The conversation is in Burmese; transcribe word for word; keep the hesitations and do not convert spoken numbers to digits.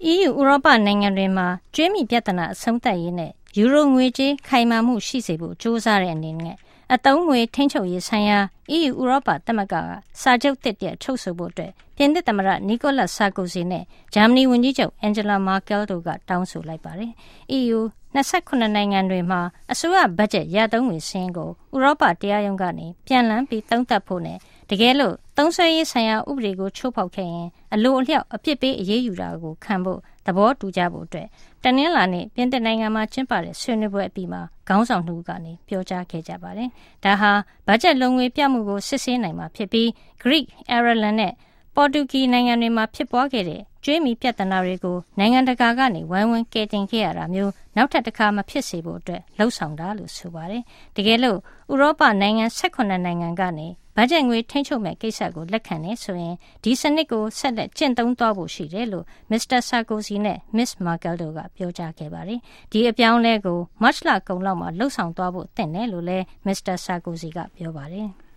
E U ဥရောပနိုင်ငံတွေမှာကျွေးမြီပြဿနာအဆုံးသတ်ရေးနဲ့ယူရိုငွေကြေးခိုင်မာမှုရှိစေဖို့ကြိုးစားတဲ့အနေနဲ့အသုံးငွေထိန်းချုပ်ရေးဆိုင်ရာ E U ဥရောပသမဂ္ဂကစာချုပ်သစ်တရပ်ချုပ်ဆိုဖို့အတွက်ပြင်သစ်သမ္မတနီကိုလတ်ဆာကိုစီနဲ့ဂျာမနီဝန်ကြီးချုပ်အန်ဂျလာမာကဲလ်တို့ကတောင်းဆိုလိုက်ပါတယ်။ E U ၂၇ နိုင်ငံတွေမှာအစိုးရဘတ်ဂျက်ရသုံးငွေစာရင်းကိုဥရောပတရားရုံးကနေပြန်လှန်ပြီးသုံးသပ်ဖို့နဲ့တကယ်လို့သုံးစွဲရေးဆိုင်ရာဥပဒေကိုချိုးဖောက်ခဲ့ရင်အလိုအလျောက်အပြစ်ပေးအရေးယူတာကိုခံဖို့သဘောတူကြဖို့အတွက်တနင်္လာနေ့ပြင်သစ်နိုင်ငံမှာကျင်းပတဲ့ဆွေးနွေးပွဲအပြီးမှာခေါင်းဆောင်နှစ်ကနေပြောကြားခဲ့ကြပါတယ်။ဒါဟာဘတ်ဂျက်လုံငွေပြမှုကိုစစ်ဆေးနိုင်မှာဖြစ်ပြီး Greek, Ireland နဲ့ပေါ်တူဂီနိုင်ငံတွေမှာဖြစ်ပွားခဲ့တဲ့ကျွေးမီပြဿနာတွေကိုနိုင်ငံတကာကနေဝိုင်းဝန်းကယ်တင်ခဲ့ရတာမျိုးနောက်ထပ်တစ်ခါမဖြစ်စေဖို့အတွက်လှုံ့ဆော်တာလို့ဆိုပါတယ်။တကယ်လို့ဥရောပနိုင်ငံ၁၈နိုင်ငံကနေဘတ်ဂျက်ငွေထိန်းချုပ်မဲ့ကိစ္စကိုလက်ခံနေဆိုရင်ဒီစနစ်ကိုဆက်လက်ကျင့်သုံးသွားဖို့ရှိတယ်လို့မစ္စတာဆာကိုစီနဲ့မစ္စမာကဲလ်တို့ကပြောကြားခဲ့ပါတယ်။ဒီအပြောင်းလဲကိုမတ်လကုန်လောက်မှာလှုံ့ဆော်သွားဖို့သင့်တယ်လို့လည်းမစ္စတာဆာကိုစီကပြောပါတယ်။